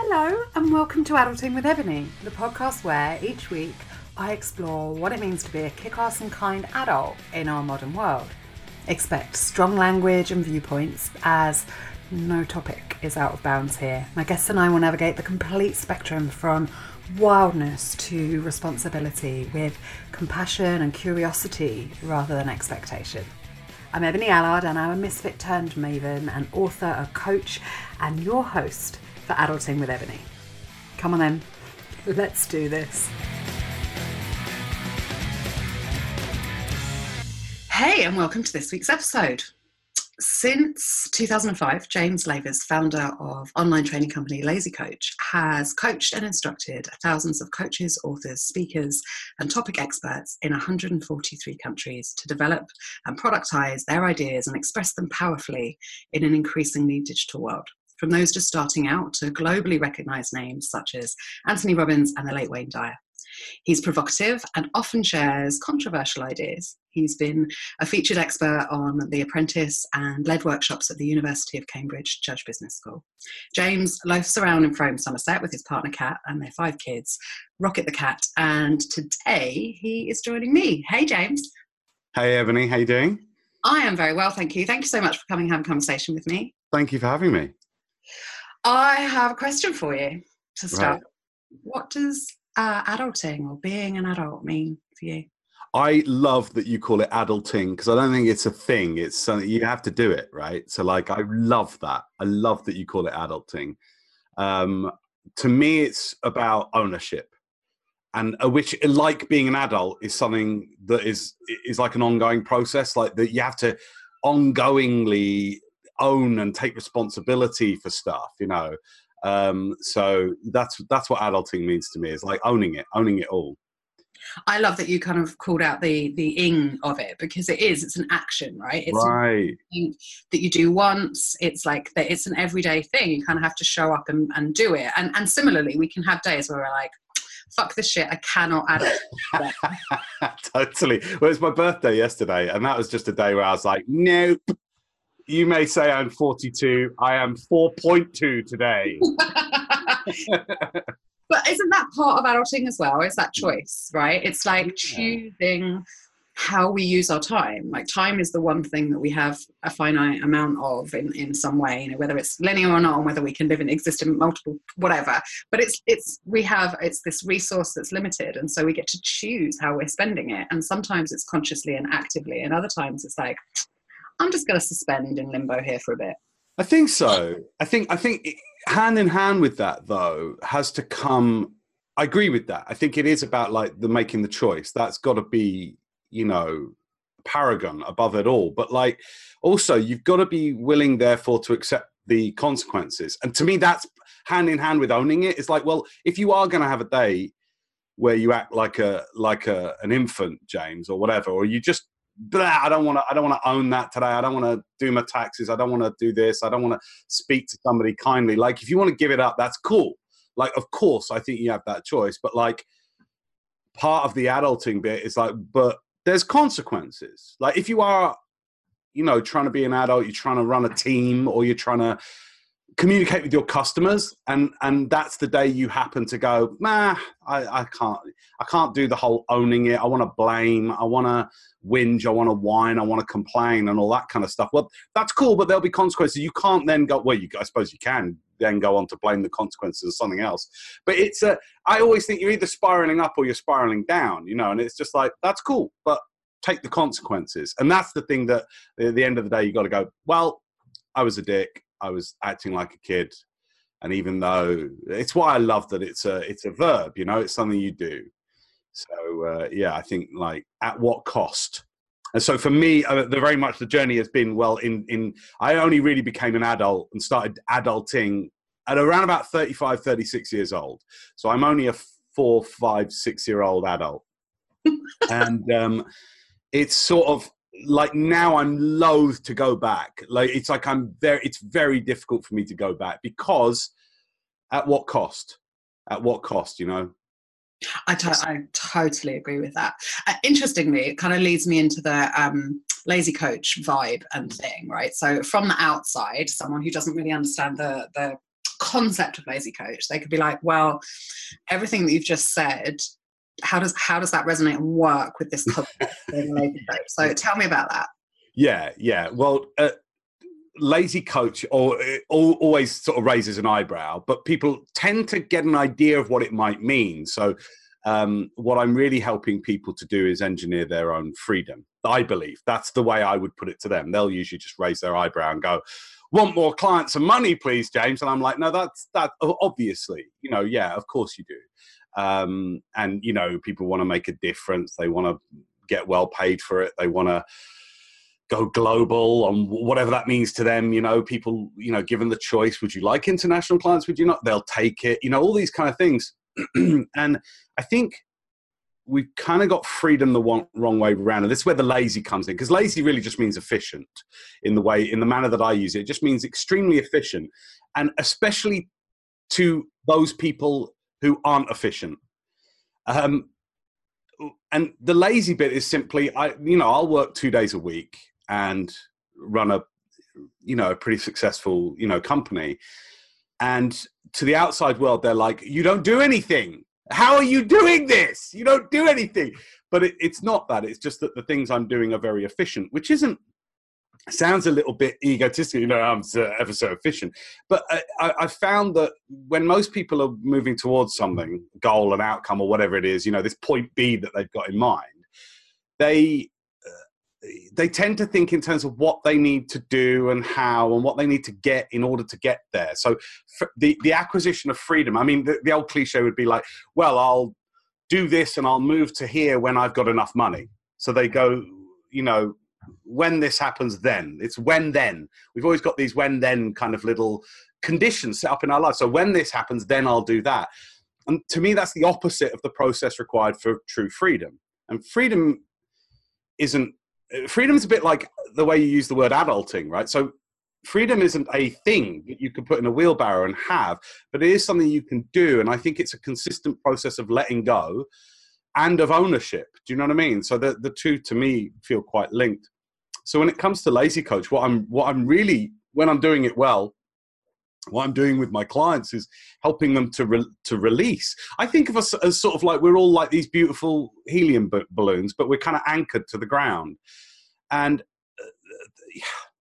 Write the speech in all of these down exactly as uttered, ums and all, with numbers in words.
Hello and welcome to Adulting with Ebony, the podcast where each week I explore what it means to be a kick-ass and kind adult in our modern world. Expect strong language and viewpoints, as no topic is out of bounds here. My guests and I will navigate the complete spectrum from wildness to responsibility with compassion and curiosity rather than expectation. I'm Ebony Allard and I'm a misfit turned maven, an author, a coach and your host for Adulting with Ebony. Come on then, let's do this. Hey, and welcome to this week's episode. Since two thousand five, James Lavers, founder of online training company Lazy Coach, has coached and instructed thousands of coaches, authors, speakers, and topic experts in one hundred forty-three countries to develop and productize their ideas and express them powerfully in an increasingly digital world. From those just starting out to globally recognized names such as Anthony Robbins and the late Wayne Dyer. He's provocative and often shares controversial ideas. He's been a featured expert on The Apprentice and led workshops at the University of Cambridge Judge Business School. James loafs around in Frome, Somerset with his partner Kat and their five kids, Rocket the cat, and today he is joining me. Hey James. Hey Ebony, how you doing? I am very well, thank you. Thank you so much for coming and having a conversation with me. Thank you for having me. I have a question for you to start. Right. What does uh, adulting or being an adult mean for you? I love that you call it adulting because I don't think it's a thing. It's something you have to do it, right? So like, I love that. I love that you call it adulting. Um, to me, it's about ownership. And uh, which, like being an adult, is something that is is like an ongoing process, like that you have to ongoingly own and take responsibility for stuff, you know. Um, so that's that's what adulting means to me. It's like owning it, owning it all. I love that you kind of called out the the ing of it, because it is, it's an action, right? It's right. Something that you do once. It's like that. It's an everyday thing. You kind of have to show up and, and do it. And and similarly, we can have days where we're like, fuck this shit, I cannot adult. Totally. Well, it's my birthday yesterday, and that was just a day where I was like, nope. You may say I'm forty-two. I am four point two today. But isn't that part of adulting as well? It's that choice, right? It's like choosing how we use our time. Like time is the one thing that we have a finite amount of in, in some way, you know, whether it's linear or not, and whether we can live and exist in multiple, whatever. But it's, it's, we have, it's this resource that's limited. And so we get to choose how we're spending it. And sometimes it's consciously and actively. And other times it's like, I'm just going to suspend in limbo here for a bit. I think so. I think I think hand in hand with that, though, has to come. I agree with that. I think it is about like the making the choice. That's got to be, you know, paragon above it all. But like, also, you've got to be willing, therefore, to accept the consequences. And to me, that's hand in hand with owning it. It's like, well, if you are going to have a day where you act like a like a an infant, James, or whatever, or you just Blah, I don't want to. I don't want to own that today. I don't want to do my taxes. I don't want to do this. I don't want to speak to somebody kindly. Like, if you want to give it up, that's cool. Like, of course, I think you have that choice. But like, part of the adulting bit is like, but there's consequences. Like, if you are, you know, trying to be an adult, you're trying to run a team, or you're trying to communicate with your customers, and and that's the day you happen to go, nah, I, I can't I can't do the whole owning it. I want to blame, I want to whinge, I want to whine, I want to complain, and all that kind of stuff. Well, that's cool, but there'll be consequences. You can't then go, well, you I suppose you can then go on to blame the consequences of something else. But it's a, I always think you're either spiraling up or you're spiraling down, you know, and it's just like, that's cool, but take the consequences. And that's the thing that at the end of the day, you got to go, well, I was a dick. I was acting like a kid. And even though it's why I love that it's a, it's a verb, you know, it's something you do. So, uh, yeah, I think like at what cost? And so for me, uh, the very much the journey has been, well, in, in, I only really became an adult and started adulting at around about thirty-five, thirty-six years old. So I'm only a four, five, six year old adult. And um, it's sort of, like now I'm loath to go back. Like it's like I'm very, it's very difficult for me to go back because at what cost? At what cost, you know? I, to- I totally agree with that. Uh, interestingly, it kind of leads me into the um, Lazy Coach vibe and thing, right? So from the outside, someone who doesn't really understand the the concept of lazy coach. They could be like, well, everything that you've just said, how does how does that resonate and work with this concept of being a lazy coach? So tell me about that. Yeah, yeah. Well, uh, lazy coach or, or always sort of raises an eyebrow, but people tend to get an idea of what it might mean. So um, what I'm really helping people to do is engineer their own freedom. I believe that's the way I would put it to them. They'll usually just raise their eyebrow and go, want more clients and money, please, James. And I'm like, no, that's that. Obviously, you know, yeah, of course you do. Um, and, you know, people want to make a difference. They want to get well paid for it. They want to go global on whatever that means to them. You know, people, you know, given the choice, would you like international clients? Would you not? They'll take it, you know, all these kind of things. And I think we've kind of got freedom the one, wrong way around. And this is where the lazy comes in, because lazy really just means efficient in the way, in the manner that I use it. It just means extremely efficient. And especially to those people who aren't efficient. Um, and the lazy bit is simply, I, you know, I'll work two days a week and run a, you know, a pretty successful, you know, company. And to the outside world, they're like, you don't do anything. How are you doing this? You don't do anything. But it, it's not that. It's just that the things I'm doing are very efficient, which isn't, sounds a little bit egotistical, you know, I'm so, ever so efficient. But I, I, I found that when most people are moving towards something, goal, an outcome, or whatever it is, you know, this point B that they've got in mind, they uh, they tend to think in terms of what they need to do and how and what they need to get in order to get there. So the, the acquisition of freedom, I mean, the, the old cliche would be like, well, I'll do this and I'll move to here when I've got enough money. So they go, you know, when this happens, then it's when then we've always got these when then kind of little conditions set up in our life. So when this happens, then I'll do that. And to me, that's the opposite of the process required for true freedom. And freedom isn't, freedom is a bit like the way you use the word adulting, right? So freedom isn't a thing that you can put in a wheelbarrow and have, but it is something you can do. And I think it's a consistent process of letting go and of ownership. Do you know what I mean? So the, the two to me feel quite linked. So when it comes to Lazy Coach, what I'm what I'm really, when I'm doing it well, what I'm doing with my clients is helping them to re, to release. I think of us as sort of like we're all like these beautiful helium b- balloons, but we're kind of anchored to the ground. And uh,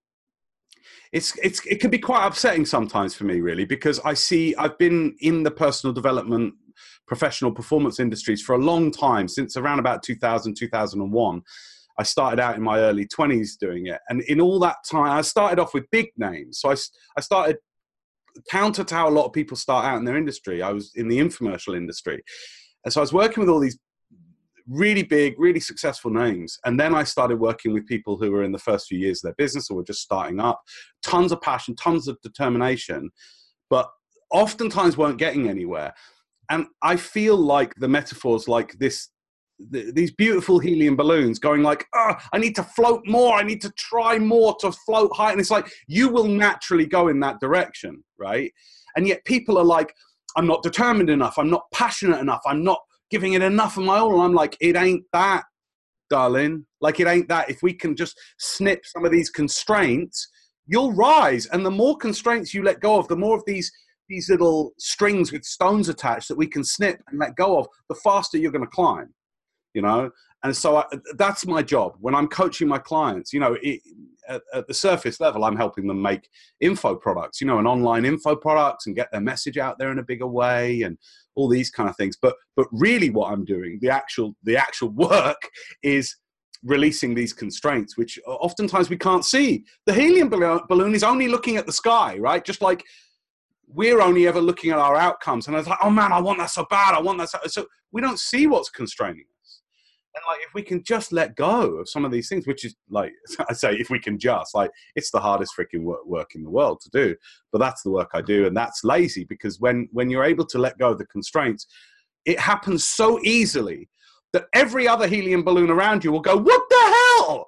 it's it's it can be quite upsetting sometimes for me, really, because I see I've been in the personal development, professional performance industries for a long time, since around about two thousand, two thousand one. I started out in my early twenties doing it. And in all that time, I started off with big names. So I, I started counter to how a lot of people start out in their industry. I was in the infomercial industry. And so I was working with all these really big, really successful names. And then I started working with people who were in the first few years of their business or were just starting up. Tons of passion, tons of determination, but oftentimes weren't getting anywhere. And I feel like the metaphors like this, the, these beautiful helium balloons going like, oh, I need to float more. I need to try more to float high. And it's like, you will naturally go in that direction, right? And yet people are like, I'm not determined enough. I'm not passionate enough. I'm not giving it enough of my all. And I'm like, it ain't that, darling. Like, it ain't that. If we can just snip some of these constraints, you'll rise. And the more constraints you let go of, the more of these these little strings with stones attached that we can snip and let go of, the faster you're going to climb. You know, and so I, that's my job when I'm coaching my clients. You know, it, at, at the surface level, I'm helping them make info products, you know, and online info products, and get their message out there in a bigger way, and all these kind of things. But but really, what I'm doing, the actual the actual work, is releasing these constraints, which oftentimes we can't see. The helium balloon is only looking at the sky, right? Just like we're only ever looking at our outcomes, and I was like, oh man, I want that so bad. I want that so. So we don't see what's constraining us. And like, if we can just let go of some of these things, which is like, I say, if we can just, like, it's the hardest freaking work, work in the world to do, but that's the work I do. And that's lazy, because when, when you're able to let go of the constraints, it happens so easily that every other helium balloon around you will go, what the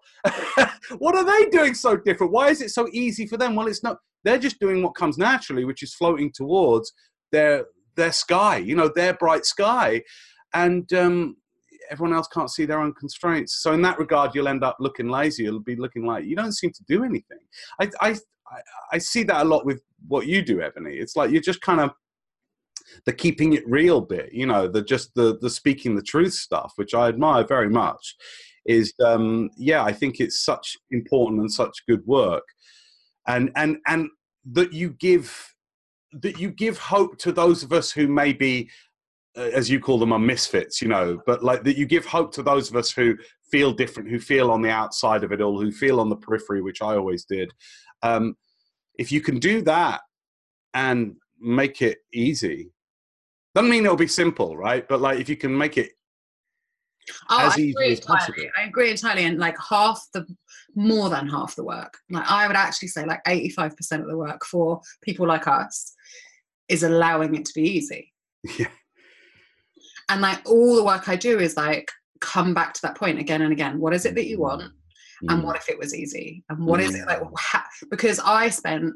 hell? What are they doing so different? Why is it so easy for them? Well, it's not, they're just doing what comes naturally, which is floating towards their, their sky, you know, their bright sky. And, um, everyone else can't see their own constraints. So in that regard, you'll end up looking lazy. You'll be looking like you don't seem to do anything. I, I, I see that a lot with what you do, Ebony. It's like you're just kind of the keeping it real bit, you know, the just the the speaking the truth stuff, which I admire very much. Is um, yeah, I think it's such important and such good work, and and and that you give that you give hope to those of us who maybe, as you call them, are misfits, you know, but like that you give hope to those of us who feel different, who feel on the outside of it all, who feel on the periphery, which I always did. Um, if you can do that and make it easy, doesn't mean it'll be simple, right? But like if you can make it oh, as I easy agree as possible. entirely. I agree entirely, and like half the, more than half the work, like I would actually say like eighty-five percent of the work for people like us is allowing it to be easy. Yeah. And like all the work I do is like come back to that point again and again. What is it that you want? Mm. And what if it was easy? And what mm. is it like? Because I spent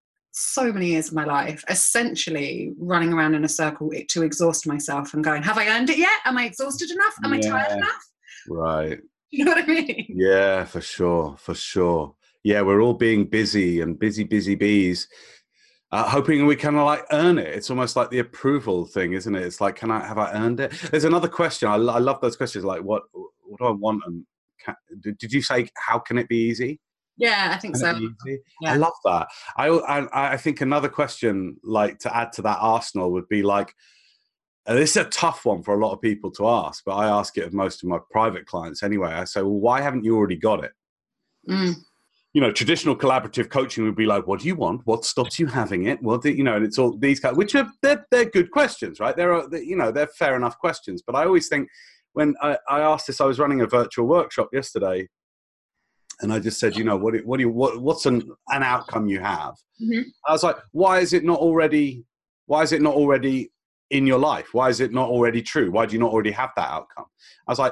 so many years of my life essentially running around in a circle to exhaust myself and going, have I earned it yet? Am I exhausted enough? Am yeah. I tired enough? Right. You know what I mean? Yeah, for sure. For sure. Yeah, we're all being busy and busy, busy bees. Uh, hoping we kind of like earn it. It's almost like the approval thing, isn't it? It's like, can I, have I earned it? There's another question. I, I love those questions. Like, what, what do I want? And can, did, did you say, how can it be easy? Yeah, I think can so. Yeah. I love that. I, I, I think another question, like to add to that arsenal would be like, uh, this is a tough one for a lot of people to ask, but I ask it of most of my private clients anyway. I say, well, why haven't you already got it? Mm. You know, traditional collaborative coaching would be like, what do you want? What stops you having it? What do you know? And it's all these kind, which are they're, they're good questions, right? There are, you know, they're fair enough questions. But I always think when I, I asked this, I was running a virtual workshop yesterday, and I just said, you know, what what do you what what's an an outcome you have? Mm-hmm. I was like, why is it not already? Why is it not already in your life? Why is it not already true? Why do you not already have that outcome? I was like,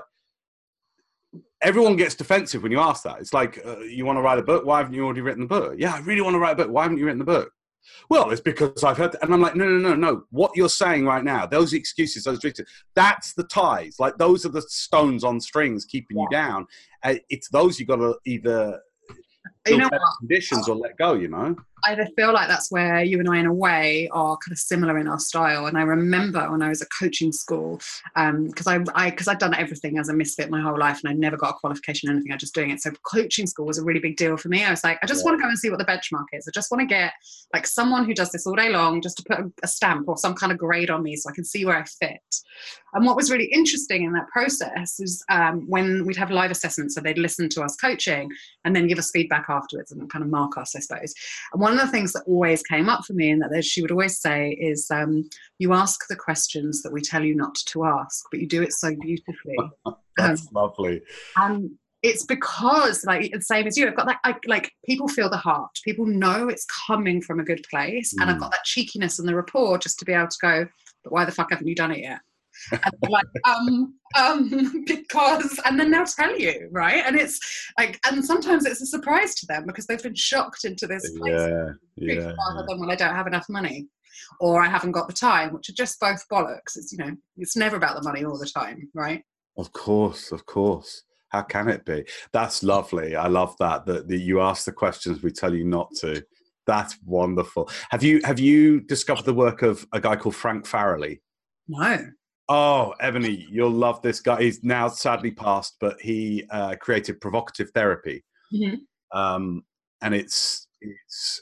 everyone gets defensive when you ask that. It's like, uh, you want to write a book? Why haven't you already written the book? Yeah, I really want to write a book. Why haven't you written the book? Well, it's because I've heard, and I'm like, no, no, no, no. What you're saying right now, those excuses, those reasons, that's the ties. Like those are the stones on strings keeping yeah. you down. Uh, it's those you got to either you know conditions or let go, you know? I feel like that's where you and I, in a way, are kind of similar in our style. And I remember when I was at coaching school, because um, I, because I'd done everything as a misfit my whole life, and I never got a qualification or anything. I was just doing it. So coaching school was a really big deal for me. I was like, I just yeah. want to go and see what the benchmark is. I just want to get like someone who does this all day long, just to put a, a stamp or some kind of grade on me, so I can see where I fit. And what was really interesting in that process is um, when we'd have live assessments, so they'd listen to us coaching and then give us feedback afterwards and kind of mark us, I suppose. And one of the things that always came up for me, and that she would always say, is um, you ask the questions that we tell you not to ask, but you do it so beautifully. That's um, lovely. And it's because, like, the same as you, I've got that, I, like, people feel the heart. People know it's coming from a good place. Mm. And I've got that cheekiness and the rapport just to be able to go, but why the fuck haven't you done it yet? And they're like, um, um, because, and then they'll tell you, right? And it's like, and sometimes it's a surprise to them because they've been shocked into this place, yeah, yeah, rather yeah. than, well, I don't have enough money, or I haven't got the time, which are just both bollocks. It's, you know, it's never about the money all the time, right? Of course, of course. How can it be? That's lovely. I love that, that, that you ask the questions we tell you not to. That's wonderful. Have you, have you discovered the work of a guy called Frank Farrelly? No. Oh, Ebony, you'll love this guy. He's now sadly passed, but he uh, created provocative therapy. Mm-hmm. Um, and it's, it's,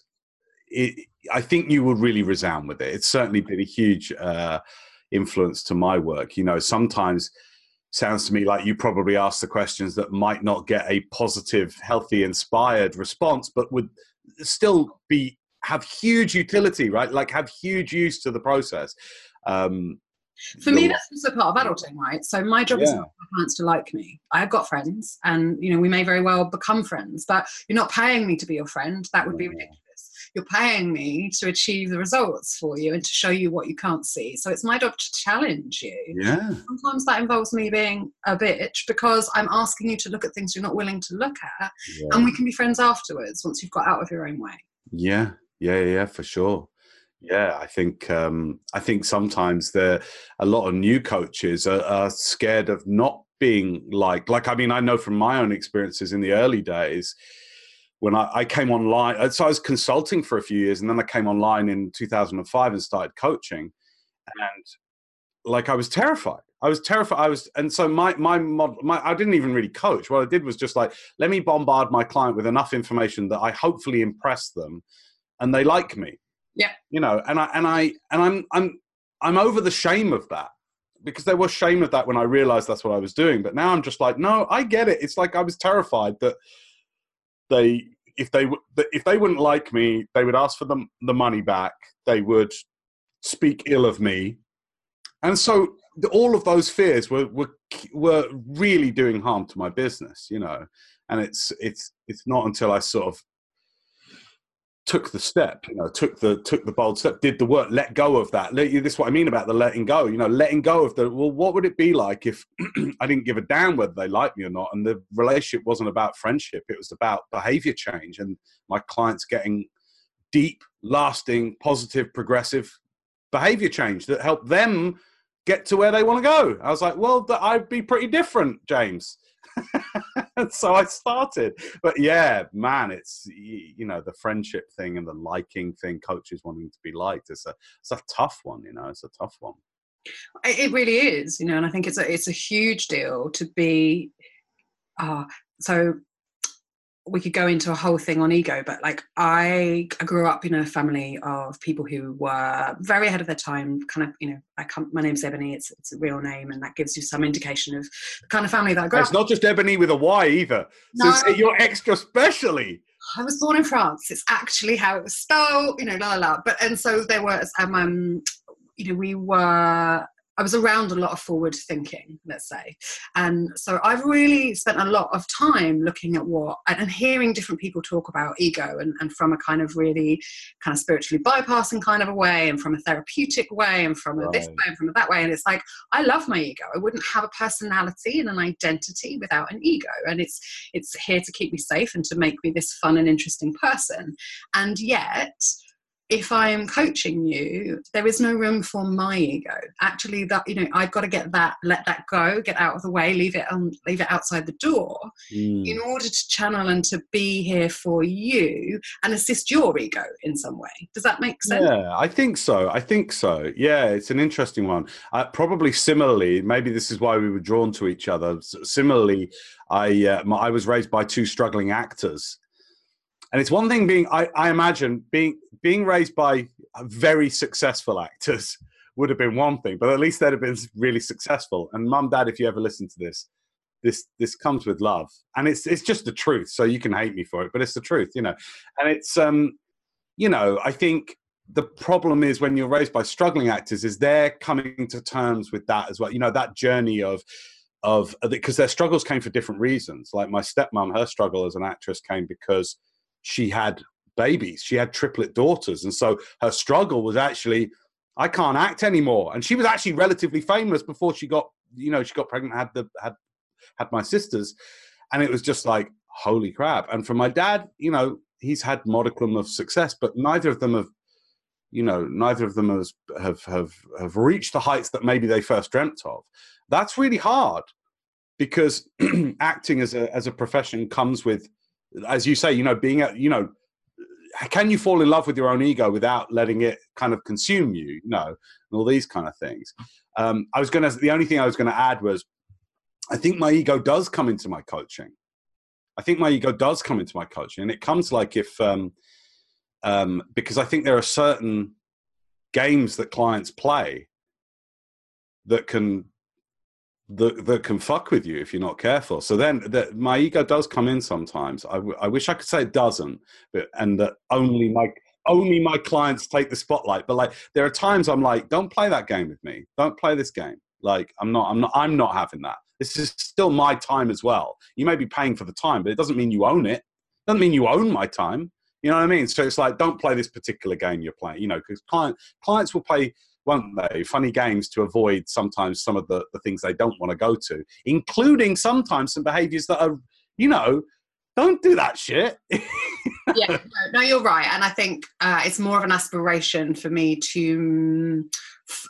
it, I think you will really resound with it. It's certainly been a huge uh, influence to my work. You know, sometimes sounds to me like you probably ask the questions that might not get a positive, healthy, inspired response, but would still be, have huge utility, right? Like have huge use to the process. Um, For me, that's also part of adulting, right? So my job yeah. is not for my clients to like me. I've got friends, and you know, we may very well become friends, but you're not paying me to be your friend. That would be ridiculous. You're paying me to achieve the results for you and to show you what you can't see. So it's my job to challenge you. Yeah. Sometimes that involves me being a bitch because I'm asking you to look at things you're not willing to look at, yeah. and we can be friends afterwards once you've got out of your own way. Yeah, yeah, yeah, for sure. Yeah, I think um, I think sometimes there a lot of new coaches are, are scared of not being like like I mean I know from my own experiences in the early days, when I, I came online. So I was consulting for a few years, and then I came online in two thousand five and started coaching. And like, I was terrified. I was terrified. I was, and so my, my, mod, my, I didn't even really coach. What I did was just like, let me bombard my client with enough information that I hopefully impress them and they like me. Yeah. You know, and I, and I, and I'm, I'm, I'm over the shame of that, because there was shame of that when I realized that's what I was doing. But now I'm just like, no, I get it. It's like, I was terrified that they, if they, if they wouldn't like me, they would ask for the, the money back. They would speak ill of me. And so all of those fears were, were, were really doing harm to my business, you know, and it's, it's, it's not until I sort of took the step, you know, took the, took the bold step, did the work, let go of that. This is what I mean about the letting go, you know, letting go of the, well, what would it be like if I didn't give a damn whether they liked me or not? And the relationship wasn't about friendship. It was about behavior change and my clients getting deep, lasting, positive, progressive behavior change that helped them get to where they want to go. I was like, well, I'd be pretty different, James. And so I started. But yeah, man, it's, you know, the friendship thing and the liking thing, coaches wanting to be liked, it's a, it's a tough one, you know, it's a tough one. It really is, you know, and I think it's a, it's a huge deal to be, uh, so we could go into a whole thing on ego, but like I, I grew up in a family of people who were very ahead of their time, kind of, you know, I come, my name's Ebony, it's it's a real name, and that gives you some indication of the kind of family that I grew it's up. It's not just Ebony with a Y either. So no, you're extra specially. I was born in France. It's actually how it was spelled, you know, la la la. But, and so there was, um, um you know, we were, I was around a lot of forward thinking, let's say. And so I've really spent a lot of time looking at what, and hearing different people talk about ego, and, and from a kind of really kind of spiritually bypassing kind of a way, and from a therapeutic way, and from a this way, and from a that way. And it's like, I love my ego. I wouldn't have a personality and an identity without an ego. And it's, it's here to keep me safe and to make me this fun and interesting person. And yet, if I am coaching you, there is no room for my ego. Actually, that, you know, I've got to get that, let that go, get out of the way, leave it on, leave it outside the door, mm. in order to channel and to be here for you and assist your ego in some way. Does that make sense? Yeah, I think so. I think so. Yeah, it's an interesting one. Uh, probably similarly, maybe this is why we were drawn to each other. Similarly, I uh, my, I was raised by two struggling actors. And it's one thing being, I, I imagine, being being raised by very successful actors would have been one thing, but at least they'd have been really successful. And Mum, Dad, if you ever listen to this, this this comes with love. And it's it's just the truth. So you can hate me for it, but it's the truth, you know. And it's, um, you know, I think the problem is when you're raised by struggling actors is they're coming to terms with that as well. You know, that journey of, of because their struggles came for different reasons. Like my stepmom, her struggle as an actress came because she had babies. She had triplet daughters. And so her struggle was actually, I can't act anymore. And she was actually relatively famous before she got, you know, she got pregnant, had the, had, had my sisters. And it was just like, holy crap. And for my dad, you know, he's had modicum of success, but neither of them have, you know, neither of them has, have, have, have reached the heights that maybe they first dreamt of. That's really hard because acting as a, as a profession comes with, as you say, you know, being, a, you know, can you fall in love with your own ego without letting it kind of consume you, you know, and all these kind of things. Um, I was going to, the only thing I was going to add was, I think my ego does come into my coaching. I think my ego does come into my coaching. And it comes like if, um, um, because I think there are certain games that clients play that can, that, that can fuck with you if you're not careful. So then the, my ego does come in sometimes. I, w- I wish I could say it doesn't, but, and that only my, only my clients take the spotlight. But like, there are times I'm like, don't play that game with me. Don't play this game. Like, I'm not, I'm not, I'm not having that. This is still my time as well. You may be paying for the time, but it doesn't mean you own it. It doesn't mean you own my time. You know what I mean? So it's like, don't play this particular game you're playing, you know, because client, clients will play, won't they, funny games to avoid sometimes some of the, the things they don't want to go to, including sometimes some behaviors that are, you know, don't do that shit. Yeah, no, no, you're right. And I think uh, it's more of an aspiration for me to,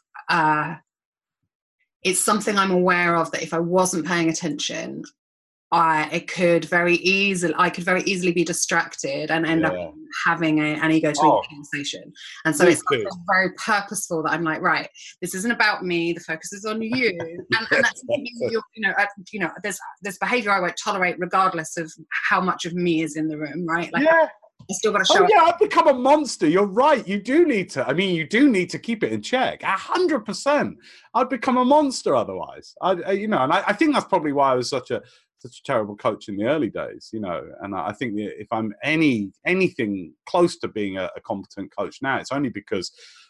uh, it's something I'm aware of that if I wasn't paying attention, I it could very easily I could very easily be distracted and end Yeah. up having a, an ego to Oh. conversation. And so Me it's too. very purposeful that I'm like, right, this isn't about me. The focus is on you, and, Yes, and that's that's you know, uh, you know, there's there's behaviour I won't tolerate regardless of how much of me is in the room, right? Like, Yeah. I still got to show Oh up. yeah, I've become a monster. You're right. You do need to. I mean, you do need to keep it in check. A hundred percent. I'd become a monster otherwise. I, I you know, and I, I think that's probably why I was such a such a terrible coach in the early days. You know, and I think that if I'm any anything close to being a, a competent coach now, it's only because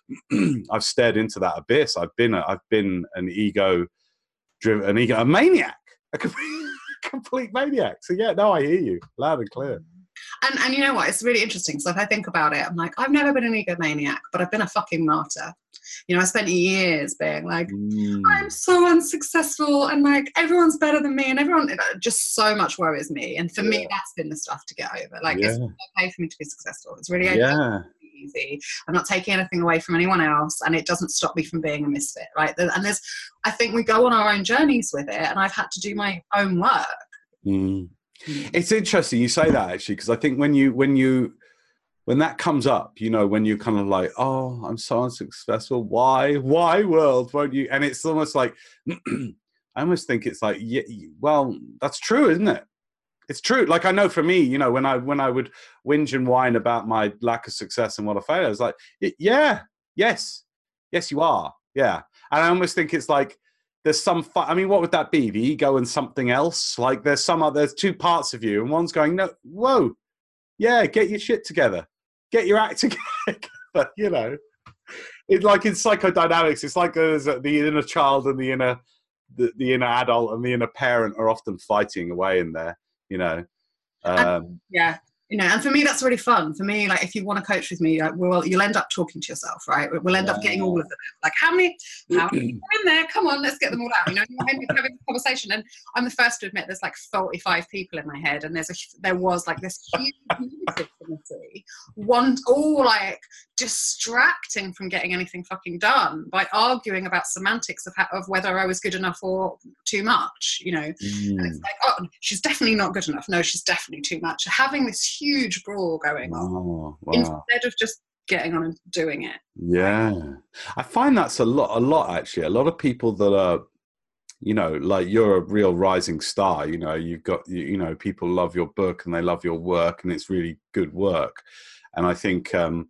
I've stared into that abyss. I've been a, I've been an ego driven, an ego, a maniac, a complete, complete maniac. So yeah, no, I hear you loud and clear. And, and you know what? It's really interesting. So if I think about it, I'm like, I've never been an egomaniac, but I've been a fucking martyr. You know, I spent years being like, mm. I'm so unsuccessful and like everyone's better than me and everyone, just so much worries me. And for yeah. me, that's been the stuff to get over. Like, yeah. it's okay for me to be successful. It's really okay yeah. to be easy. I'm not taking anything away from anyone else, and it doesn't stop me from being a misfit, right? And there's, I think we go on our own journeys with it, and I've had to do my own work. Mm. It's interesting you say that, actually, because I think when you when you when that comes up, you know, when you're kind of like, oh, I'm so unsuccessful, why why world won't you? And it's almost like I almost think it's like, yeah, well, that's true, isn't it? It's true. Like, I know for me, you know, when I when I would whinge and whine about my lack of success and what I failed, I was like, yeah, yes, yes, you are, yeah. And I almost think it's like, there's some, fu- I mean, what would that be? The ego and something else? Like there's some other, there's two parts of you and one's going, no, whoa, yeah, get your shit together. Get your act together, you know. It's like in psychodynamics, it's like there's a, the inner child and the inner, the, the inner adult and the inner parent are often fighting away in there, you know. Um, and, yeah. You know, and for me, that's really fun. For me, like, if you want to coach with me, like, well, you'll end up talking to yourself, right? We'll end yeah. up getting all of them. Like, how many, how many people are in there? Come on, let's get them all out. You know, you end up having a conversation. And I'm the first to admit there's like forty-five people in my head, and there's a there was like this huge community, one all like distracting from getting anything fucking done by arguing about semantics of how, of whether I was good enough or too much. You know, mm. and it's like, oh, she's definitely not good enough. No, she's definitely too much. Having this huge brawl going on oh, wow. instead of just getting on and doing it. Yeah, I find that's a lot, a lot actually. A lot of people that are, you know, like you're a real rising star. You know, you've got, you, you know, people love your book and they love your work, and it's really good work. And I think um,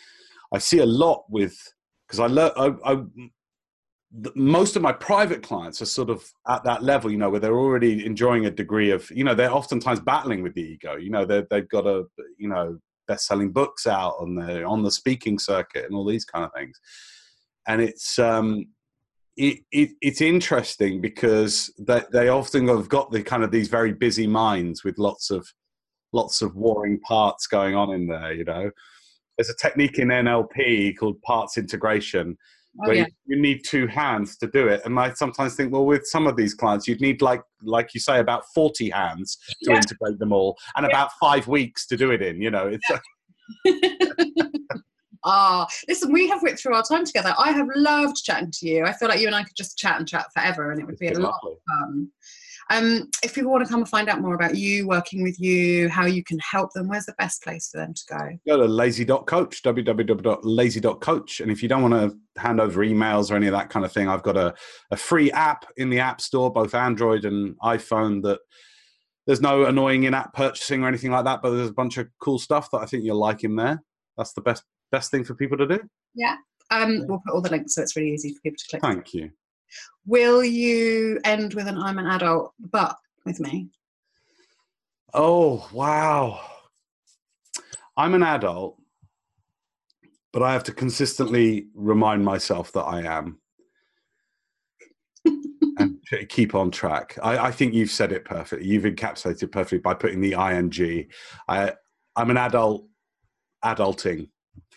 I see a lot with because I learn. I, I most of my private clients are sort of at that level, you know, where they're already enjoying a degree of, you know, they're oftentimes battling with the ego. You know, they they've got a, you know, best-selling books out and they're on the speaking circuit and all these kind of things. And it's um, it, it it's interesting because they they often have got the kind of these very busy minds with lots of lots of warring parts going on in there. You know, there's a technique in N L P called parts integration. Oh, where yeah. you need two hands to do it. And I sometimes think, well, with some of these clients, you'd need, like like you say, about forty hands to yeah. integrate them all and yeah. about five weeks to do it in, you know. It's yeah. Ah, listen, we have whipped through our time together. I have loved chatting to you. I feel like you and I could just chat and chat forever, and it would it's be a lot lovely. of fun. Um, if people want to come and find out more about you, working with you, how you can help them, where's the best place for them to go? Go to lazy dot coach, w w w dot lazy dot coach. And if you don't want to hand over emails or any of that kind of thing, I've got a, a free app in the App Store, both Android and iPhone, that there's no annoying in-app purchasing or anything like that, but there's a bunch of cool stuff that I think you'll like in there. That's the best best thing for people to do. Yeah. Um, yeah. We'll put all the links so it's really easy for people to click. Thank you. Will you end with an I'm an adult but with me? Oh, wow. I'm an adult, but I have to consistently remind myself that I am. And keep on track. I, I think you've said it perfectly. You've encapsulated it perfectly by putting the I N G. I, I'm an adult adulting.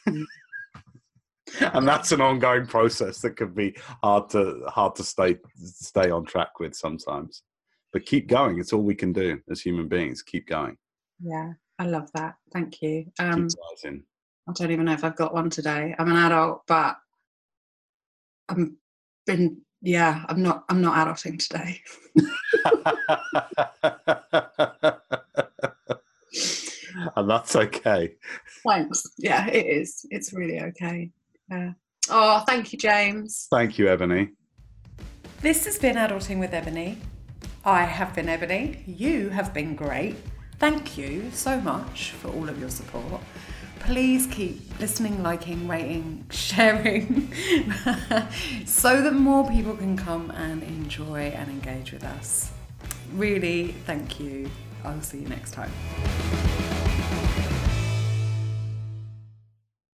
And that's an ongoing process that can be hard to hard to stay stay on track with sometimes. But keep going. It's all we can do as human beings. Keep going. Yeah, I love that. Thank you. Um, keep rising. I don't even know if I've got one today. I'm an adult, but I've been Yeah, I'm not. I'm not adulting today. And that's okay. Thanks. Yeah, it is. It's really okay. Yeah. Oh, thank you, James. Thank you, Ebony. This has been Adulting with Ebony. I have been Ebony. You have been great. Thank you so much for all of your support. Please keep listening, liking, rating, sharing, so that more people can come and enjoy and engage with us. Really, thank you. I'll see you next time.